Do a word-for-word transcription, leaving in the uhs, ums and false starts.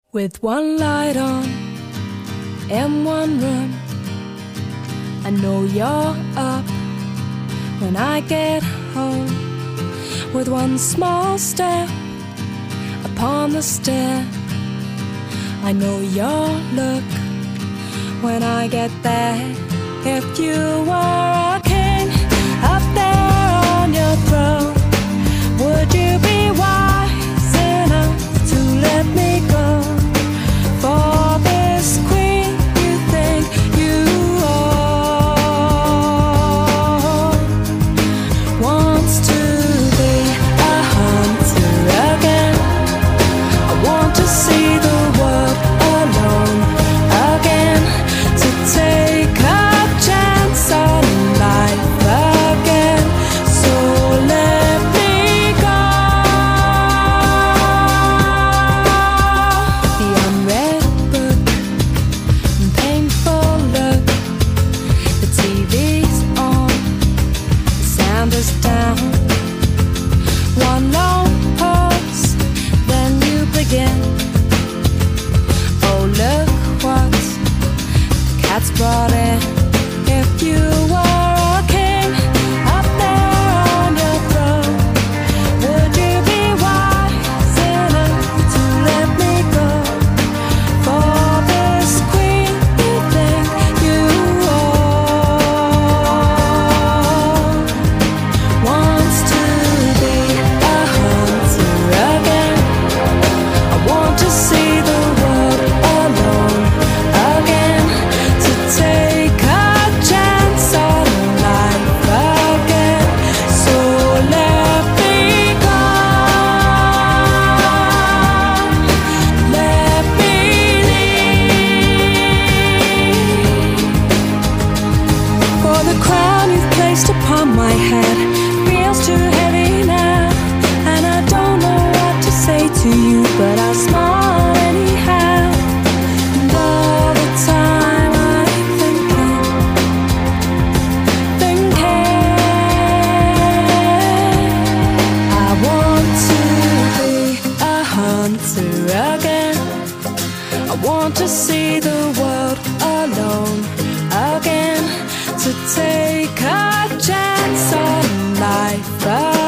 With one light on in one room, I know you're up when I get home. With one small step upon the stair, I know your look when I get there. If you were a king up there on your throne, would you be wise enough to let me go for this queen you think you own? Wants to be a hunter again. I want to see the world alone again, to take a chance on life again. So let me go. The unread book and painful look. The T V's on, the sound is down. One long pause, then you begin. Oh, look what the cat's brought in. If you were a king up there on your throne, would you be wise enough to let me go for this queen you think you own? Wants to be a hunter again. I want to see the world alone again, to take a chance on life again. So let me go. Let me leave. For the crown you've placed upon my head feels too heavy now, and I don't know what to say to you, but I'll smile anyhow. And all the time I'm thinking, thinking, I want to be a hunter again. I want to see the world alone again, to take a chance on life